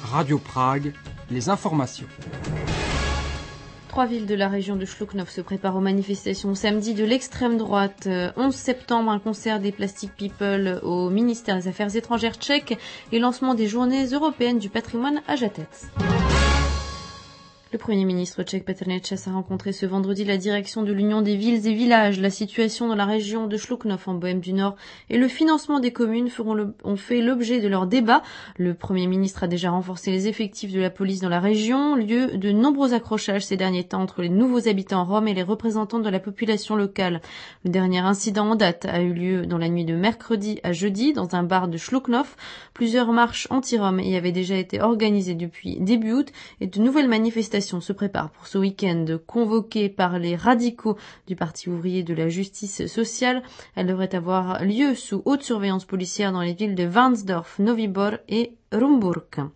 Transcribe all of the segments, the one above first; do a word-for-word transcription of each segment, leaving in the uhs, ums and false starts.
Radio Prague, les informations. Trois villes de la région de Šluknov se préparent aux manifestations samedi de l'extrême droite. onze septembre, un concert des Plastic People au ministère des Affaires étrangères tchèque et lancement des journées européennes du patrimoine à Žatec. Le Premier ministre tchèque Petr Nečas a rencontré ce vendredi la direction de l'Union des villes et villages. La situation dans la région de Šluknov en Bohême du Nord et le financement des communes feront le, ont fait l'objet de leur débat. Le Premier ministre a déjà renforcé les effectifs de la police dans la région, lieu de nombreux accrochages ces derniers temps entre les nouveaux habitants roms et les représentants de la population locale. Le dernier incident en date a eu lieu dans la nuit de mercredi à jeudi dans un bar de Šluknov. Plusieurs marches anti-roms y avaient déjà été organisées depuis début août et de nouvelles manifestations se prépare pour ce week-end convoqué par les radicaux du Parti ouvrier de la justice sociale. Elle devrait avoir lieu sous haute surveillance policière dans les villes de Varnsdorf, Novi Bor et Rumburk.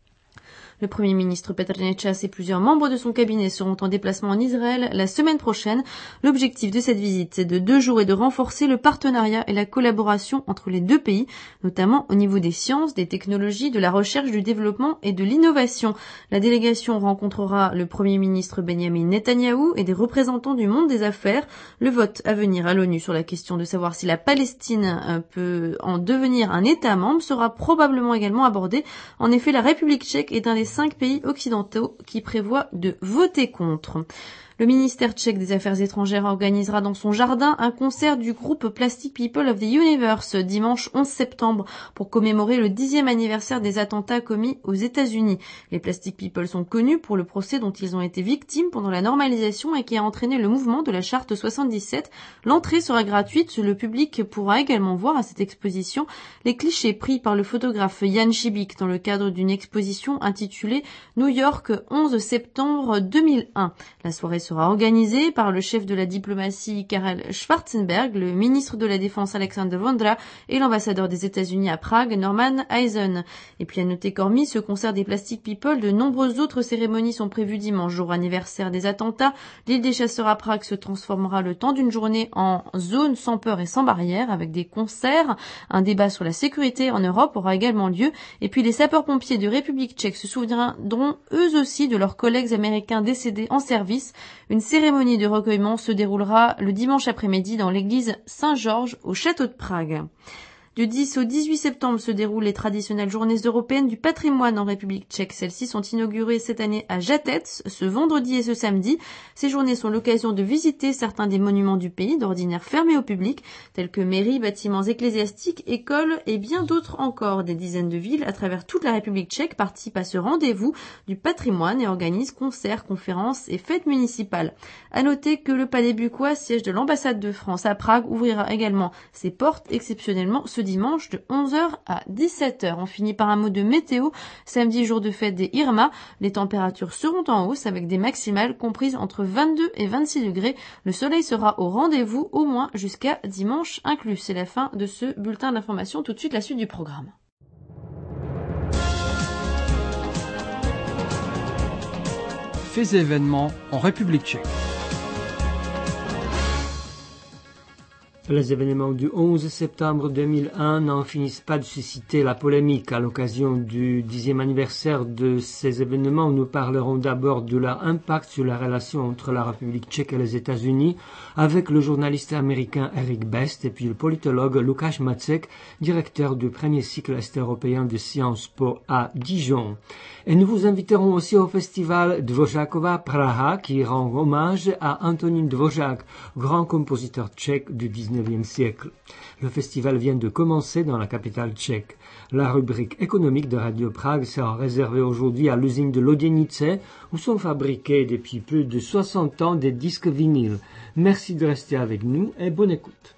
Le Premier ministre Petr Nečas et plusieurs membres de son cabinet seront en déplacement en Israël la semaine prochaine. L'objectif de cette visite, c'est de deux jours et de renforcer le partenariat et la collaboration entre les deux pays, notamment au niveau des sciences, des technologies, de la recherche, du développement et de l'innovation. La délégation rencontrera le Premier ministre Benjamin Netanyahou et des représentants du monde des affaires. Le vote à venir à l'ONU sur la question de savoir si la Palestine peut en devenir un État membre sera probablement également abordé. En effet, la République tchèque est un des cinq pays occidentaux qui prévoient de voter contre. Le ministère tchèque des Affaires étrangères organisera dans son jardin un concert du groupe Plastic People of the Universe dimanche onze septembre pour commémorer le dixième anniversaire des attentats commis aux États-Unis. Les Plastic People sont connus pour le procès dont ils ont été victimes pendant la normalisation et qui a entraîné le mouvement de la charte soixante-dix-sept. L'entrée sera gratuite. Le public pourra également voir à cette exposition les clichés pris par le photographe Jan Šibík dans le cadre d'une exposition intitulée New York onze septembre deux mille un. La soirée sera organisé par le chef de la diplomatie Karel Schwarzenberg, le ministre de la Défense Alexander Vondra et l'ambassadeur des États-Unis à Prague, Norman Eisen. Et puis à noter qu'hormis ce concert des Plastic People, de nombreuses autres cérémonies sont prévues dimanche, jour anniversaire des attentats. L'île des chasseurs à Prague se transformera le temps d'une journée en zone sans peur et sans barrière avec des concerts. Un débat sur la sécurité en Europe aura également lieu. Et puis les sapeurs-pompiers de République tchèque se souviendront eux aussi de leurs collègues américains décédés en service. Une cérémonie de recueillement se déroulera le dimanche après-midi dans l'église Saint-Georges au château de Prague. Du dix au dix-huit septembre se déroulent les traditionnelles journées européennes du patrimoine en République tchèque. Celles-ci sont inaugurées cette année à Žatec, ce vendredi et ce samedi. Ces journées sont l'occasion de visiter certains des monuments du pays, d'ordinaire fermés au public, tels que mairies, bâtiments ecclésiastiques, écoles et bien d'autres encore. Des dizaines de villes à travers toute la République tchèque participent à ce rendez-vous du patrimoine et organisent concerts, conférences et fêtes municipales. À noter que le Palais Bucquois, siège de l'ambassade de France à Prague, ouvrira également ses portes exceptionnellement ce dimanche de onze heures à dix-sept heures. On finit par un mot de météo. Samedi, jour de fête des Irma, les températures seront en hausse avec des maximales comprises entre vingt-deux et vingt-six degrés. Le soleil sera au rendez-vous au moins jusqu'à dimanche inclus. C'est la fin de ce bulletin d'information. Tout de suite, la suite du programme. Faits et événements en République tchèque. Les événements du onze septembre deux mille un n'en finissent pas de susciter la polémique. À l'occasion du dixième anniversaire de ces événements, nous parlerons d'abord de leur impact sur la relation entre la République tchèque et les États-Unis avec le journaliste américain Eric Best et puis le politologue Lukáš Macek, directeur du premier cycle est-européen de Sciences Po à Dijon. Et nous vous inviterons aussi au festival Dvořákova Praha qui rend hommage à Antonín Dvořák, grand compositeur tchèque du dix-neuvième siècle. Le festival vient de commencer dans la capitale tchèque. La rubrique économique de Radio Prague sera réservée aujourd'hui à l'usine de Loděnice où sont fabriqués depuis plus de soixante ans des disques vinyles. Merci de rester avec nous et bonne écoute.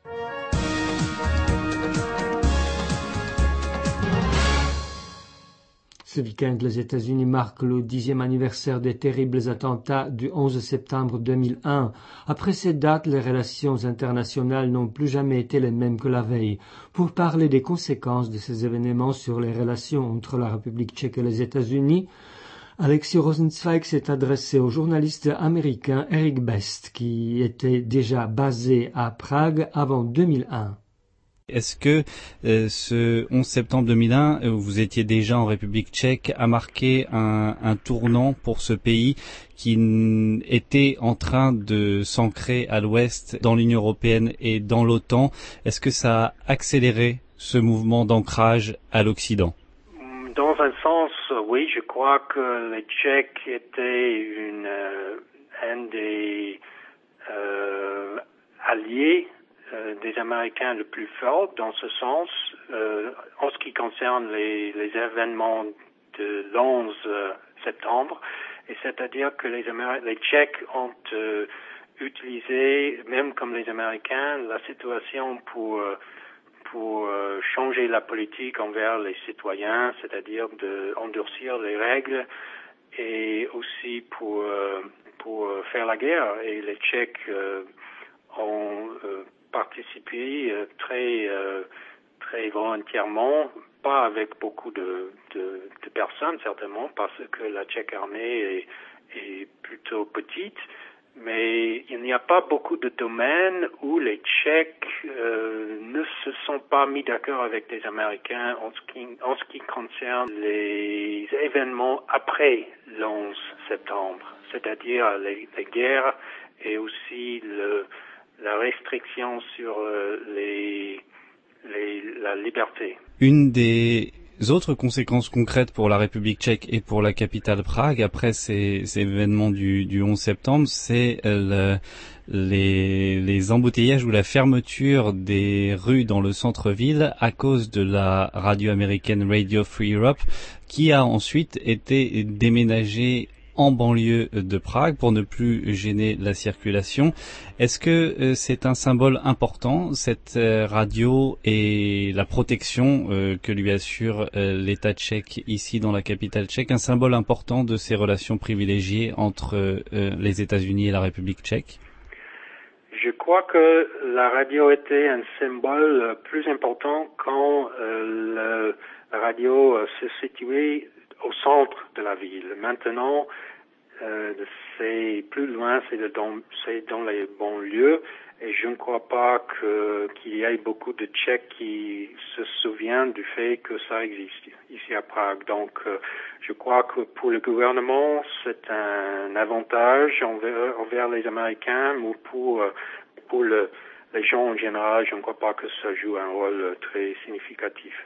Ce week-end, les États-Unis marquent le dixième anniversaire des terribles attentats du onze septembre deux mille un. Après cette date, les relations internationales n'ont plus jamais été les mêmes que la veille. Pour parler des conséquences de ces événements sur les relations entre la République tchèque et les États-Unis, Alexis Rosenzweig s'est adressé au journaliste américain Eric Best, qui était déjà basé à Prague avant deux mille un. Est-ce que euh, ce onze septembre deux mille un, où vous étiez déjà en République tchèque, a marqué un, un tournant pour ce pays qui n- était en train de s'ancrer à l'ouest dans l'Union européenne et dans l'OTAN? Est-ce que ça a accéléré ce mouvement d'ancrage à l'Occident? Dans un sens, oui, je crois que les Tchèques étaient une, euh, un des euh, alliés euh, des Américains le plus fort dans ce sens, euh, en ce qui concerne les, les événements de l'onze septembre, et c'est-à-dire que les, Améri- les Tchèques ont euh, utilisé, même comme les Américains, la situation pour euh, pour euh, changer la politique envers les citoyens, c'est-à-dire de endurcir les règles, et aussi pour euh, pour faire la guerre. Et les Tchèques euh, ont euh, participé euh, très euh, très volontairement, pas avec beaucoup de, de de personnes certainement, parce que la Tchèque armée est, est plutôt petite. Mais il n'y a pas beaucoup de domaines où les Tchèques euh, ne se sont pas mis d'accord avec les Américains en ce qui, en ce qui concerne les événements après l'onze septembre, c'est-à-dire les, les guerres et aussi le, la restriction sur euh, les, les, la liberté. Une des autres conséquences concrètes pour la République tchèque et pour la capitale Prague après ces, ces événements du, du onze septembre, c'est le, les, les embouteillages ou la fermeture des rues dans le centre-ville à cause de la radio américaine Radio Free Europe, qui a ensuite été déménagée en banlieue de Prague pour ne plus gêner la circulation. Est-ce que euh, c'est un symbole important, cette euh, radio, et la protection euh, que lui assure euh, l'État tchèque ici dans la capitale tchèque, un symbole important de ces relations privilégiées entre euh, les États-Unis et la République tchèque? Je crois que la radio était un symbole plus important quand euh, le, la radio euh, se situait au centre de la ville. Maintenant, euh, c'est plus loin, c'est dans, c'est dans les banlieues, et je ne crois pas que qu'il y ait beaucoup de Tchèques qui se souviennent du fait que ça existe ici à Prague. Donc, euh, je crois que pour le gouvernement, c'est un avantage envers, envers les Américains, ou pour pour le, les gens en général, je ne crois pas que ça joue un rôle très significatif.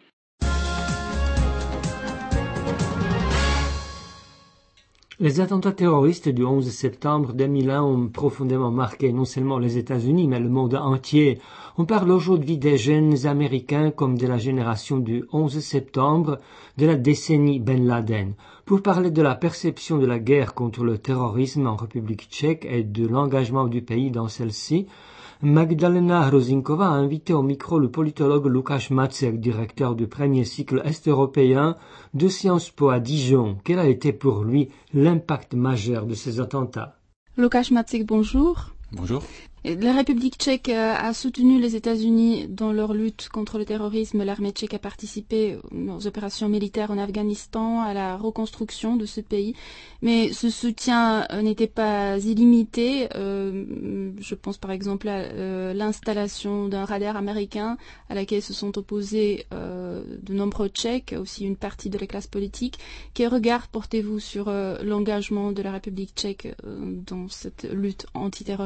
Les attentats terroristes du onze septembre deux mille un ont profondément marqué non seulement les États-Unis, mais le monde entier. On parle aujourd'hui des jeunes Américains comme de la génération du onze septembre, de la décennie Ben Laden. Pour parler de la perception de la guerre contre le terrorisme en République tchèque et de l'engagement du pays dans celle-ci, Magdalena Hrozinkova a invité au micro le politologue Lukáš Macek, directeur du premier cycle est-européen de Sciences Po à Dijon. Quel a été pour lui l'impact majeur de ces attentats? Lukáš Macek, bonjour. Bonjour. La République tchèque a soutenu les États-Unis dans leur lutte contre le terrorisme. L'armée tchèque a participé aux opérations militaires en Afghanistan, à la reconstruction de ce pays. Mais ce soutien n'était pas illimité. Euh, je pense par exemple à euh, l'installation d'un radar américain à laquelle se sont opposés euh, de nombreux Tchèques, aussi une partie de la classe politique. Quel regard portez-vous sur euh, l'engagement de la République tchèque euh, dans cette lutte antiterroriste ?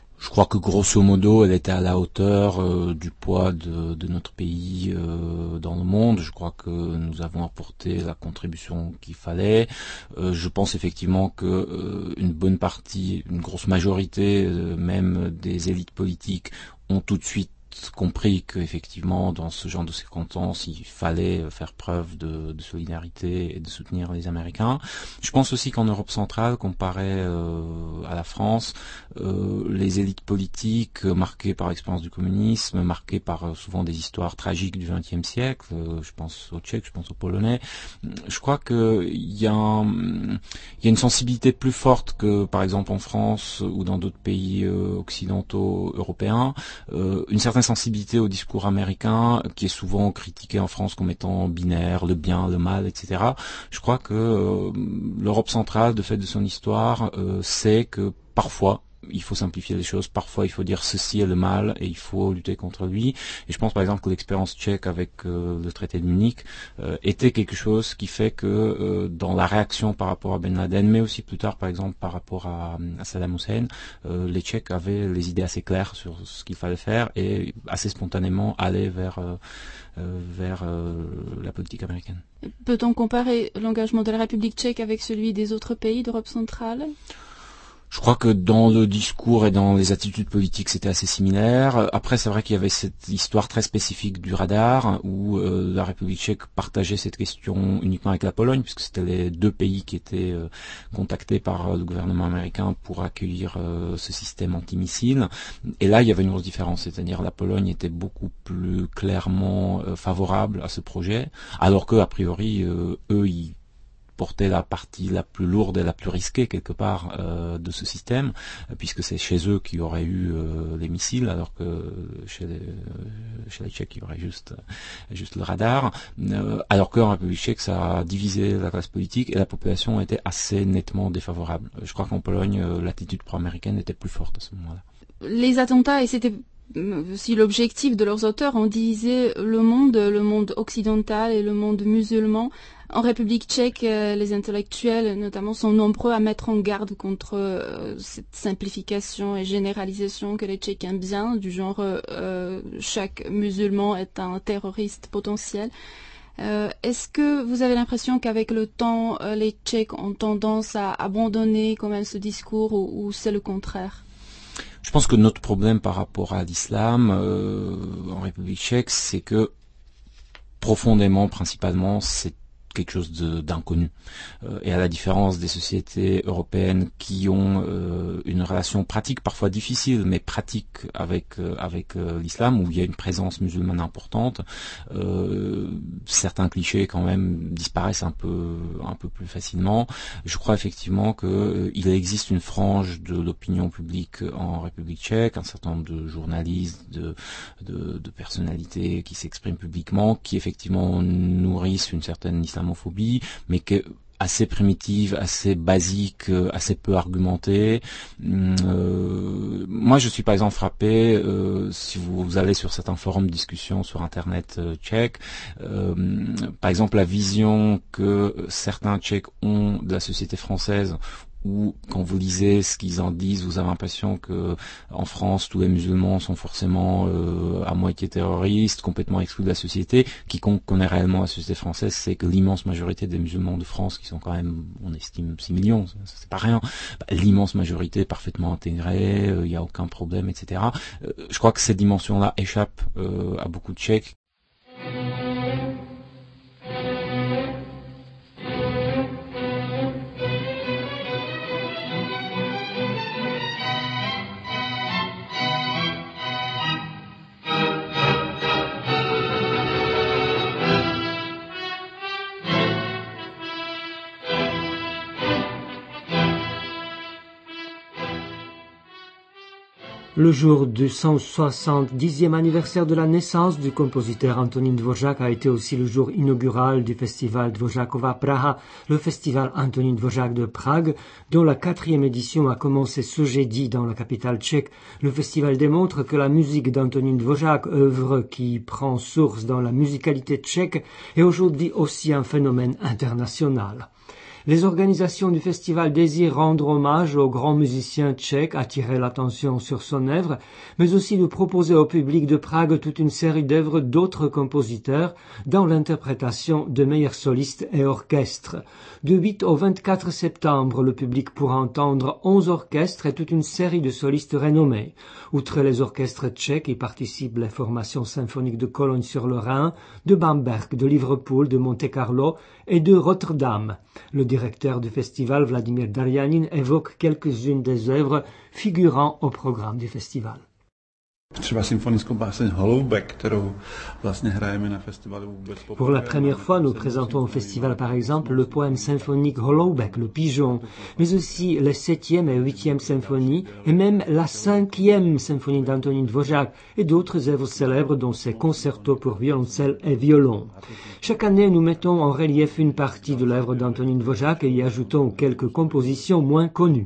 Je crois que grosso modo, elle était à la hauteur euh, du poids de, de notre pays euh, dans le monde. Je crois que nous avons apporté la contribution qu'il fallait. Euh, je pense effectivement que euh, une bonne partie, une grosse majorité, euh, même des élites politiques, ont tout de suite compris qu'effectivement, dans ce genre de circonstances, il fallait faire preuve de, de solidarité et de soutenir les Américains. Je pense aussi qu'en Europe centrale, comparé euh, à la France, euh, les élites politiques euh, marquées par l'expérience du communisme, marquées par euh, souvent des histoires tragiques du vingtième siècle, euh, je pense aux Tchèques, je pense aux Polonais, je crois qu'il y a un, il y a une sensibilité plus forte que, par exemple, en France ou dans d'autres pays euh, occidentaux européens, euh, une certaine sensibilité au discours américain qui est souvent critiqué en France comme étant binaire, le bien, le mal, et cetera. Je crois que euh, l'Europe centrale, de fait de son histoire, euh, sait que parfois il faut simplifier les choses. Parfois, il faut dire ceci est le mal et il faut lutter contre lui. Et je pense par exemple que l'expérience tchèque avec euh, le traité de Munich euh, était quelque chose qui fait que euh, dans la réaction par rapport à Ben Laden, mais aussi plus tard par exemple par rapport à, à Saddam Hussein, euh, les Tchèques avaient les idées assez claires sur ce qu'il fallait faire et assez spontanément allaient vers euh, euh, vers euh, la politique américaine. Peut-on comparer l'engagement de la République tchèque avec celui des autres pays d'Europe centrale ? Je crois que dans le discours et dans les attitudes politiques, c'était assez similaire. Après, c'est vrai qu'il y avait cette histoire très spécifique du radar, où euh, la République tchèque partageait cette question uniquement avec la Pologne, puisque c'était les deux pays qui étaient euh, contactés par le gouvernement américain pour accueillir euh, ce système antimissile. Et là, il y avait une grosse différence, c'est-à-dire la Pologne était beaucoup plus clairement euh, favorable à ce projet, alors que a priori, euh, eux, ils porter la partie la plus lourde et la plus risquée quelque part euh, de ce système, puisque c'est chez eux qu'il y aurait eu euh, les missiles, alors que chez les, euh, chez les Tchèques il y aurait juste juste le radar. Euh, alors qu'en République tchèque ça a divisé la classe politique et la population était assez nettement défavorable. Je crois qu'en Pologne euh, l'attitude pro-américaine était plus forte à ce moment-là. Les attentats, et c'était si l'objectif de leurs auteurs, ont divisé le monde, le monde occidental et le monde musulman. En République tchèque, euh, les intellectuels, notamment, sont nombreux à mettre en garde contre euh, cette simplification et généralisation que les Tchèques aiment bien, du genre euh, chaque musulman est un terroriste potentiel. Euh, est-ce que vous avez l'impression qu'avec le temps, euh, les Tchèques ont tendance à abandonner quand même ce discours, ou, ou c'est le contraire ? Je pense que notre problème par rapport à l'islam euh, en République tchèque, c'est que profondément, principalement, c'est quelque chose de, d'inconnu. Euh, et à la différence des sociétés européennes qui ont euh, une relation pratique, parfois difficile, mais pratique avec euh, avec euh, l'islam, où il y a une présence musulmane importante, euh, certains clichés quand même disparaissent un peu un peu plus facilement. Je crois effectivement que euh, il existe une frange de l'opinion publique en République tchèque, un certain nombre de journalistes, de de, de personnalités qui s'expriment publiquement, qui effectivement nourrissent une certaine islamophobie, mais que assez primitive, assez basique, assez peu argumentée. Euh, moi, je suis par exemple frappé, euh, si vous, vous allez sur certains forums de discussion sur Internet euh, tchèque, euh, par exemple la vision que certains Tchèques ont de la société française, ou quand vous lisez ce qu'ils en disent, vous avez l'impression que en France tous les musulmans sont forcément euh, à moitié terroristes, complètement exclus de la société. Quiconque connaît réellement la société française sait que l'immense majorité des musulmans de France, qui sont quand même, on estime six millions, c'est pas rien, bah, l'immense majorité est parfaitement intégrée, il euh, n'y a aucun problème, et cetera. Euh, je crois que ces dimensions-là échappent euh, à beaucoup de Tchèques. Le jour du cent soixante-dixième anniversaire de la naissance du compositeur Antonín Dvořák a été aussi le jour inaugural du festival Dvořákova Praha, le festival Antonín Dvořák de Prague, dont la quatrième édition a commencé ce jeudi dans la capitale tchèque. Le festival démontre que la musique d'Antonín Dvořák, œuvre qui prend source dans la musicalité tchèque, est aujourd'hui aussi un phénomène international. Les organisations du festival désirent rendre hommage au grand musicien tchèque, attirer l'attention sur son œuvre, mais aussi de proposer au public de Prague toute une série d'œuvres d'autres compositeurs dans l'interprétation de meilleurs solistes et orchestres. Du huit au vingt-quatre septembre, le public pourra entendre onze orchestres et toute une série de solistes renommés. Outre les orchestres tchèques, y participent les formations symphoniques de Cologne-sur-le-Rhin, de Bamberg, de Liverpool, de Monte-Carlo et de Rotterdam. Le directeur du festival, Vladimir Darjanin, évoque quelques-unes des œuvres figurant au programme du festival. Pour la première fois, nous présentons au festival par exemple le poème symphonique Holoubek, le pigeon, mais aussi les septième et huitième symphonies et même la cinquième symphonie d'Antonín Dvořák et d'autres œuvres célèbres dont ses concertos pour violoncelle et violon. Chaque année, nous mettons en relief une partie de l'œuvre d'Antonín Dvořák et y ajoutons quelques compositions moins connues.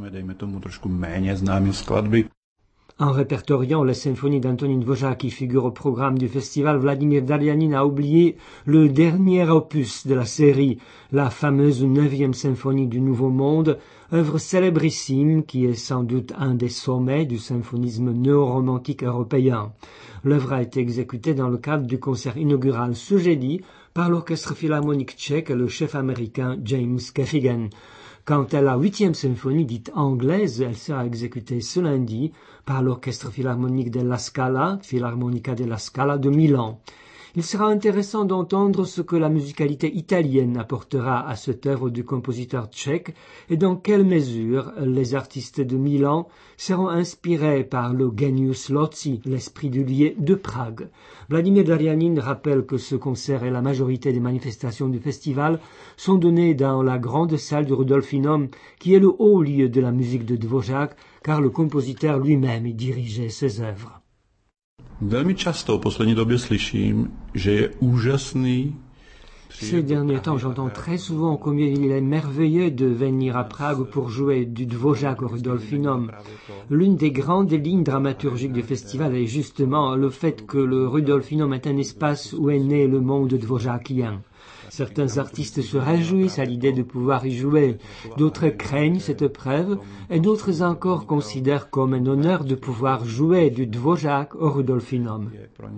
En répertoriant les symphonies d'Antonín Dvořák qui figurent au programme du festival, Vladimír Darjanin a oublié le dernier opus de la série, la fameuse neuvième symphonie du Nouveau Monde, œuvre célébrissime qui est sans doute un des sommets du symphonisme néo-romantique européen. L'œuvre a été exécutée dans le cadre du concert inaugural ce jeudi par l'Orchestre Philharmonique tchèque et le chef américain James Kefigen. Quant à la huitième symphonie dite anglaise, elle sera exécutée ce lundi par l'Orchestre Philharmonique de la Scala, Philharmonica della Scala de Milan. Il sera intéressant d'entendre ce que la musicalité italienne apportera à cette œuvre du compositeur tchèque et dans quelle mesure les artistes de Milan seront inspirés par le genius loci, l'esprit du lieu de Prague. Vladimír Darjanin rappelle que ce concert et la majorité des manifestations du festival sont données dans la grande salle du Rudolfinum, qui est le haut lieu de la musique de Dvořák, car le compositeur lui-même y dirigeait ses œuvres. Velmi často v poslední době slyším, že je úžasný. Ces derniers temps, j'entends très souvent combien il est merveilleux de venir à Prague pour jouer du Dvořák au Rudolfinum. L'une des grandes lignes dramaturgiques du festival est justement le fait que le Rudolfinum est un espace où est né le monde dvořákien. Certains artistes se réjouissent à l'idée de pouvoir y jouer, d'autres craignent cette preuve, et d'autres encore considèrent comme un honneur de pouvoir jouer du Dvořák au Rudolfinum.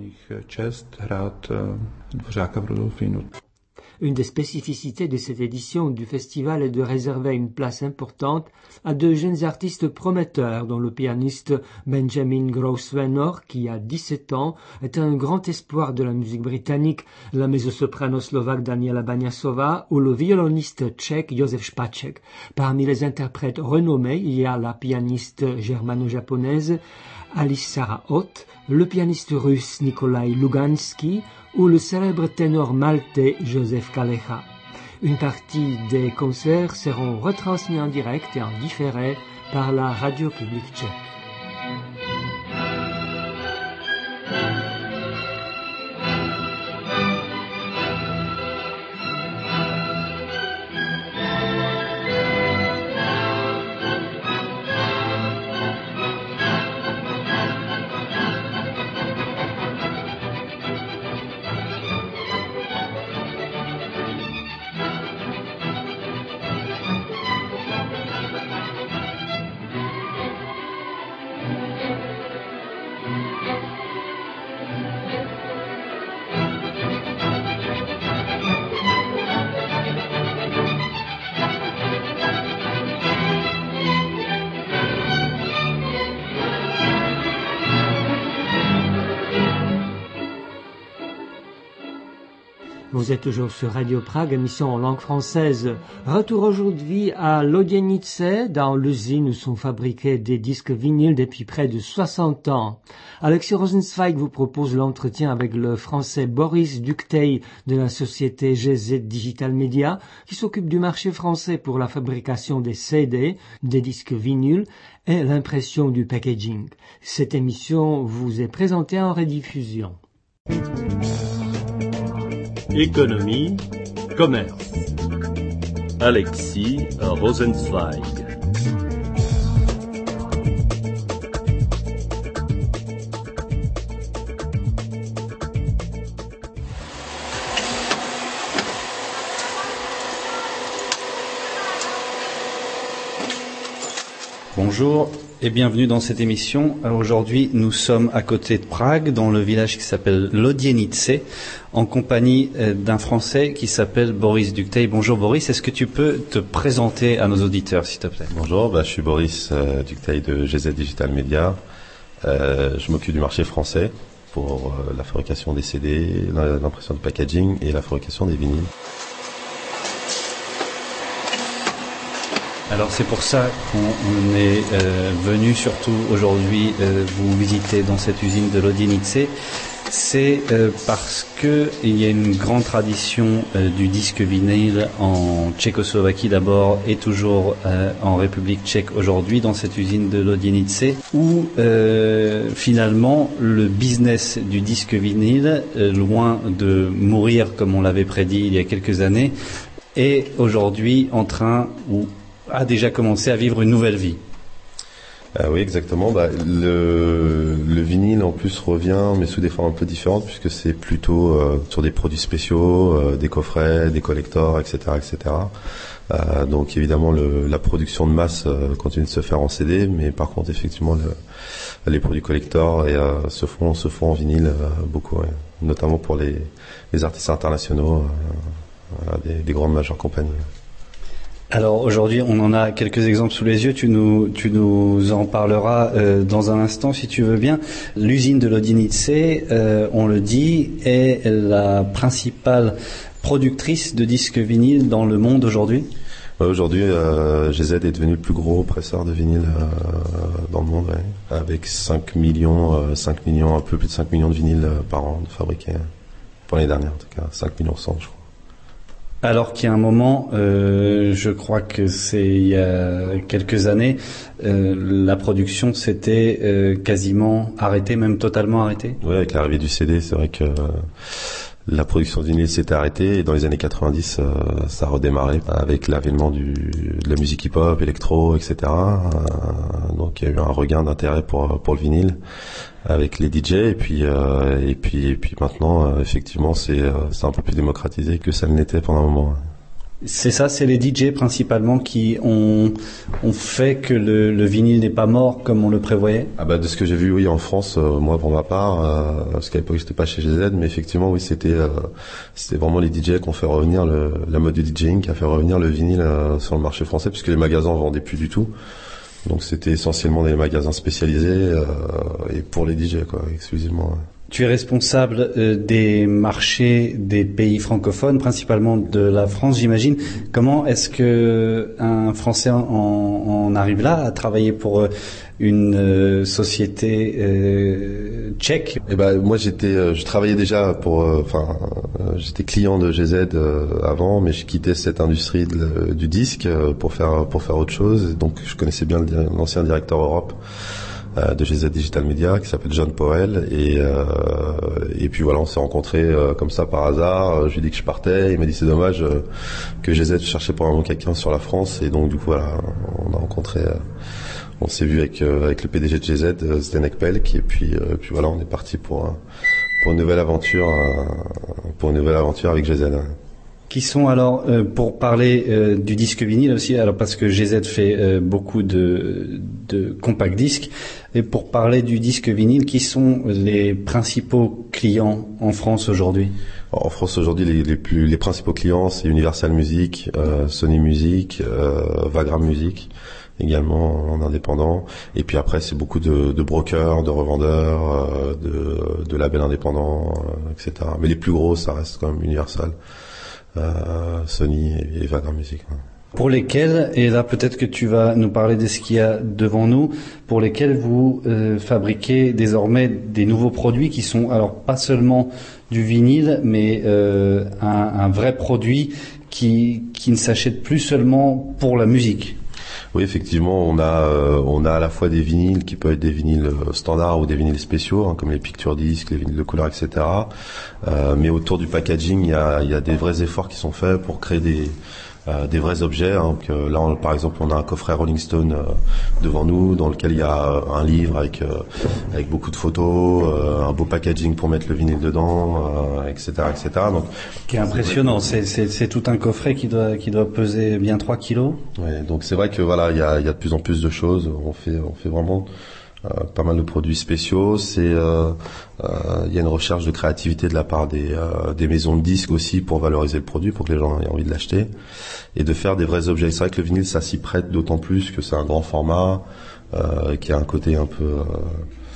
Une des spécificités de cette édition du festival est de réserver une place importante à deux jeunes artistes prometteurs, dont le pianiste Benjamin Grosvenor, qui a dix-sept ans, est un grand espoir de la musique britannique, la mezzo-soprano slovaque Daniela Baniasova ou le violoniste tchèque Josef Špaček. Parmi les interprètes renommés, il y a la pianiste germano-japonaise Alice Sarah Ott, le pianiste russe Nikolai Lugansky ou le célèbre ténor maltais Joseph Kalecha. Une partie des concerts seront retransmis en direct et en différé par la radio publique tchèque. Vous êtes toujours sur Radio Prague, émission en langue française. Retour aujourd'hui à Loděnice, dans l'usine où sont fabriqués des disques vinyles depuis près de soixante ans. Alexis Rosenzweig vous propose l'entretien avec le français Boris Ducteil de la société G Z Digital Media, qui s'occupe du marché français pour la fabrication des C D, des disques vinyles et l'impression du packaging. Cette émission vous est présentée en rediffusion. Économie, commerce. Alexis Rosenzweig. Bonjour et bienvenue dans cette émission. Alors aujourd'hui, nous sommes à côté de Prague, dans le village qui s'appelle Loděnice, en compagnie d'un Français qui s'appelle Boris Ducteil. Bonjour Boris, est-ce que tu peux te présenter à nos auditeurs, s'il te plaît? Bonjour, bah, je suis Boris euh, Ducteil de G Z Digital Media. Euh, je m'occupe du marché français pour euh, la fabrication des C D, l'impression de packaging et la fabrication des vinyles. Alors c'est pour ça qu'on est euh, venu surtout aujourd'hui euh, vous visiter dans cette usine de Lodenice. C'est euh, parce que il y a une grande tradition euh, du disque vinyle en Tchécoslovaquie d'abord et toujours euh, en République tchèque aujourd'hui dans cette usine de Lodenice où euh, finalement le business du disque vinyle, euh, loin de mourir comme on l'avait prédit il y a quelques années, est aujourd'hui en train ou a déjà commencé à vivre une nouvelle vie. Ah oui, exactement. Bah, le, le vinyle en plus revient, mais sous des formes un peu différentes, puisque c'est plutôt euh, sur des produits spéciaux, euh, des coffrets, des collectors, et cetera, et cetera. Euh, donc évidemment, le, la production de masse euh, continue de se faire en C D, mais par contre, effectivement, le, les produits collectors et, euh, se font se font en vinyle euh, beaucoup, ouais. Notamment pour les, les artistes internationaux, euh, des, des grandes majeures compagnies. Alors aujourd'hui, on en a quelques exemples sous les yeux. Tu nous, tu nous en parleras euh, dans un instant, si tu veux bien. L'usine de Lodenice, euh, on le dit, est la principale productrice de disques vinyles dans le monde aujourd'hui. Ouais, aujourd'hui, euh, G Z est devenu le plus gros presseur de vinyle euh, dans le monde, ouais, avec cinq millions, euh, cinq millions, un peu plus de cinq millions de vinyles euh, par an de fabriqués. Pour l'année dernière, en tout cas, cinq millions cent, je crois. Alors qu'il y a un moment, euh, je crois que c'est il y a quelques années, euh, la production s'était euh, quasiment arrêtée, même totalement arrêtée. Oui, avec l'arrivée du C D, c'est vrai que euh, la production de vinyle s'était arrêtée et dans les années quatre-vingt-dix, euh, ça a redémarré avec l'avènement du, de la musique hip-hop, électro, et cetera. Euh, donc il y a eu un regain d'intérêt pour pour le vinyle avec les D J et puis euh, et puis et puis maintenant euh, effectivement c'est euh, c'est un peu plus démocratisé que ça ne l'était pendant un moment. C'est ça, c'est les D J principalement qui ont ont fait que le, le vinyle n'est pas mort comme on le prévoyait. Ah bah de ce que j'ai vu, oui, en France, euh, moi pour ma part, euh, parce qu'à l'époque j'étais pas chez G Z, mais effectivement oui c'était euh, c'était vraiment les D J qui ont fait revenir le la mode du DJing qui a fait revenir le vinyle euh, sur le marché français puisque les magasins en vendaient plus du tout. Donc c'était essentiellement des magasins spécialisés euh, et pour les D J quoi, exclusivement. Ouais. Tu es responsable euh, des marchés des pays francophones, principalement de la France, j'imagine. Comment est-ce que un Français en, en arrive là à travailler pour euh, une euh, société euh, tchèque? Eh ben moi j'étais, euh, je travaillais déjà pour, enfin, euh, j'étais client de G Z euh, avant, mais je quittais cette industrie de, du disque euh, pour faire pour faire autre chose. Donc je connaissais bien le, l'ancien directeur Europe de G Z Digital Media qui s'appelle John Powell et euh, et puis voilà on s'est rencontrés euh, comme ça par hasard. Je lui ai dit que je partais, il m'a dit c'est dommage euh, que G Z cherchait pour un moment quelqu'un sur la France et donc du coup voilà on a rencontré euh, on s'est vu avec euh, avec le P D G de G Z euh, Zdenek Pelk et puis euh, puis voilà on est parti pour euh, pour une nouvelle aventure euh, pour une nouvelle aventure avec G Z. Qui sont alors, euh, pour parler euh, du disque vinyle aussi, alors parce que G Z fait euh, beaucoup de, de compact disques, et pour parler du disque vinyle, qui sont les principaux clients en France aujourd'hui? En France aujourd'hui, les, les plus les principaux clients, c'est Universal Music, euh, Sony Music, euh, Vagram Music, également en indépendant. Et puis après, c'est beaucoup de, de brokers, de revendeurs, euh, de, de labels indépendants, euh, et cetera. Mais les plus gros, ça reste quand même Universal. Euh, Sony et, et Vagram Music. Ouais. Pour lesquels, et là peut-être que tu vas nous parler de ce qu'il y a devant nous, pour lesquels vous euh, fabriquez désormais des nouveaux produits qui sont alors pas seulement du vinyle, mais euh, un, un vrai produit qui, qui ne s'achète plus seulement pour la musique. Oui, effectivement, on a euh, on a à la fois des vinyles qui peuvent être des vinyles standards ou des vinyles spéciaux, hein, comme les picture discs, les vinyles de couleur, et cetera. Euh, mais autour du packaging, il y a il y a des vrais efforts qui sont faits pour créer des Euh, des vrais objets. Hein, que là, on, par exemple, on a un coffret Rolling Stone euh, devant nous, dans lequel il y a euh, un livre avec euh, avec beaucoup de photos, euh, un beau packaging pour mettre le vinyle dedans, euh, et cetera, et cetera. Donc, qui est impressionnant. C'est, c'est, c'est tout un coffret qui doit qui doit peser bien trois kilos. Ouais, donc c'est vrai que voilà, il y a il y a de plus en plus de choses. On fait on fait vraiment Euh, pas mal de produits spéciaux. C'est euh, euh, il y a une recherche de créativité de la part des euh, des maisons de disques aussi pour valoriser le produit, pour que les gens aient envie de l'acheter et de faire des vrais objets. C'est vrai que le vinyle ça s'y prête d'autant plus que c'est un grand format, euh, qui a un côté un peu euh,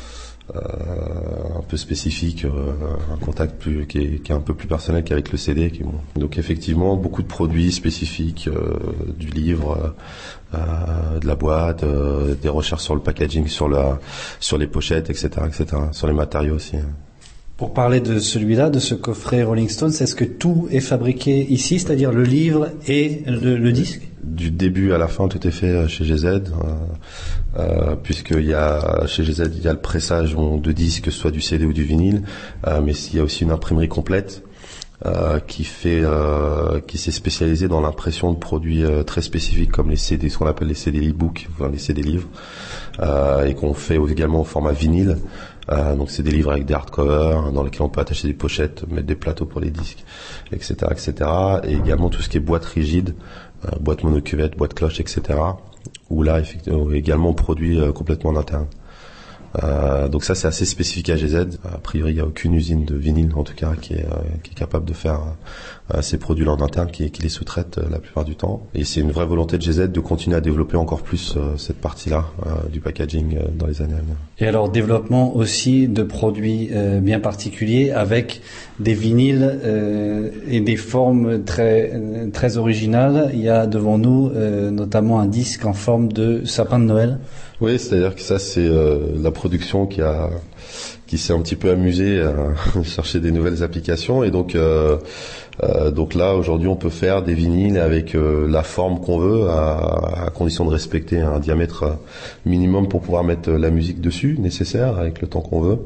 euh, un peu spécifique, euh, un contact plus, qui, est, qui est un peu plus personnel qu'avec le C D. Qui, bon. Donc effectivement, beaucoup de produits spécifiques, euh, du livre, euh, de la boîte, euh, des recherches sur le packaging, sur la, sur les pochettes, et cetera, et cetera, sur les matériaux aussi. Pour parler de celui-là, de ce coffret Rolling Stones, est-ce que tout est fabriqué ici, c'est-à-dire le livre et le, le disque ? Du début à la fin, tout est fait chez G Z, euh, euh, puisqu'il y a chez G Z, il y a le pressage de disques, soit du C D ou du vinyle, euh, mais il y a aussi une imprimerie complète euh, qui fait, euh, qui s'est spécialisée dans l'impression de produits euh, très spécifiques comme les C D, ce qu'on appelle les C D e-book, enfin les C D livres, euh, et qu'on fait également au format vinyle. Euh, donc c'est des livres avec des hardcovers dans lesquels on peut attacher des pochettes, mettre des plateaux pour les disques, et cetera, et cetera. Et également tout ce qui est boîte rigide, euh, boîte monocuvette, boîte cloche, et cetera. Où là, effectivement, également on produit euh, complètement en interne. Euh, donc ça c'est assez spécifique à G Z. A priori il n'y a aucune usine de vinyle en tout cas qui est, euh, qui est capable de faire euh, ces produits-là en interne, qui, qui les sous-traite euh, la plupart du temps. Et c'est une vraie volonté de G Z de continuer à développer encore plus euh, cette partie-là euh, du packaging euh, dans les années à venir. Et alors développement aussi de produits euh, bien particuliers avec des vinyles euh, et des formes très euh, très originales. Il y a devant nous euh, notamment un disque en forme de sapin de Noël. Oui, c'est-à-dire que ça c'est euh, la production qui a qui s'est un petit peu amusée à chercher des nouvelles applications et donc euh, euh, donc là aujourd'hui on peut faire des vinyles avec euh, la forme qu'on veut à, à condition de respecter un diamètre minimum pour pouvoir mettre la musique dessus nécessaire avec le temps qu'on veut.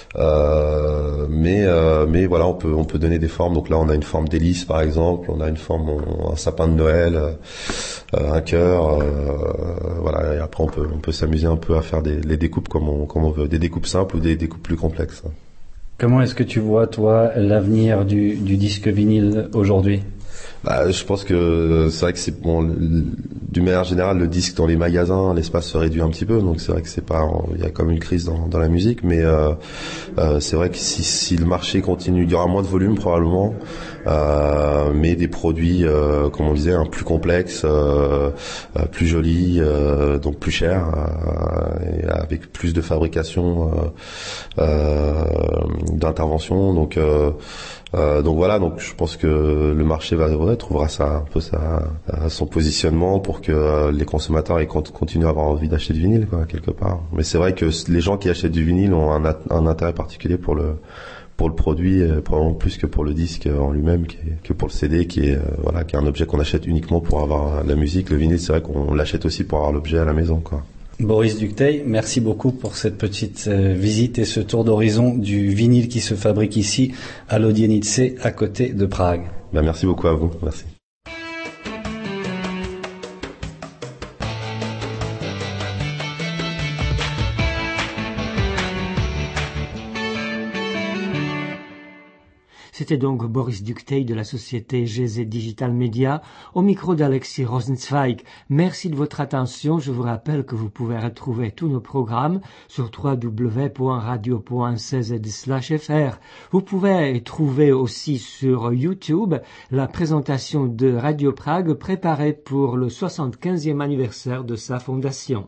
Euh, mais euh, mais voilà on peut on peut donner des formes. Donc là on a une forme d'hélice par exemple, on a une forme on, un sapin de Noël, euh, un cœur, euh, voilà. Et après on peut on peut s'amuser un peu à faire des les découpes comme on comme on veut, des découpes simples ou des découpes plus complexes. Comment est-ce que tu vois toi l'avenir du du disque vinyle aujourd'hui ? Bah, je pense que c'est vrai que c'est bon. D'une manière générale, le disque dans les magasins, l'espace se réduit un petit peu, donc c'est vrai que c'est pas, il y a comme une crise dans, dans la musique, mais euh, euh, c'est vrai que si, si le marché continue, il y aura moins de volume probablement, euh, mais des produits, euh, comme on disait, hein, plus complexes, euh, euh, plus jolis, euh, donc plus chers, euh, et avec plus de fabrication, euh, euh, d'intervention, donc. Euh, Euh, donc voilà, donc je pense que le marché va ouais, trouvera ça un peu ça, son positionnement pour que euh, les consommateurs ils continuent à avoir envie d'acheter du vinyle quoi, quelque part. Mais c'est vrai que les gens qui achètent du vinyle ont un, un intérêt particulier pour le pour le produit, euh, probablement plus que pour le disque en lui-même, qui est, que pour le C D, qui est euh, voilà, qui est un objet qu'on achète uniquement pour avoir la musique. Le vinyle, c'est vrai qu'on l'achète aussi pour avoir l'objet à la maison, quoi. Boris Ducteil, merci beaucoup pour cette petite euh, visite et ce tour d'horizon du vinyle qui se fabrique ici à Lodienice, à côté de Prague. Ben, merci beaucoup à vous. Merci. C'était donc Boris Ducteil de la société G Z Digital Media au micro d'Alexis Rosenzweig. Merci de votre attention. Je vous rappelle que vous pouvez retrouver tous nos programmes sur w w w point radio point c z slash f r. Vous pouvez trouver aussi sur YouTube la présentation de Radio Prague préparée pour le soixante-quinzième anniversaire de sa fondation.